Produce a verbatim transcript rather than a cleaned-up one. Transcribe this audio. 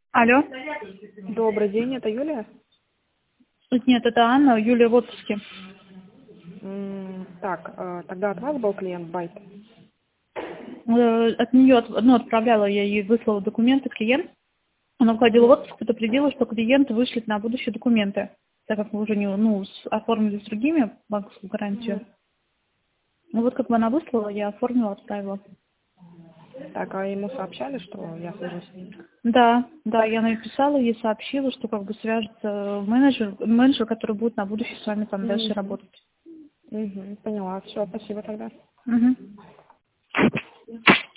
Алло. Добрый день, это Юлия? Нет, это Анна, Юлия в отпуске. М, Так, э, тогда от вас был клиент Байт? Э, От нее одну отправляла, я ей выслала документы клиент. Она уходила в отпуск, предупредила, что клиент вышлет на будущие документы, так как мы уже не, ну, с- оформили с другими банковскую гарантию. Мгм. Ну вот как бы она выслала, я оформила, отправила. Так, а ему сообщали, что я свяжусь с ним? Да, да, я написала, ей сообщила, что как бы свяжется менеджер, менеджер, который будет на будущее с вами там дальше Мгм. работать. Мгм, поняла. Все, спасибо тогда. Мгм.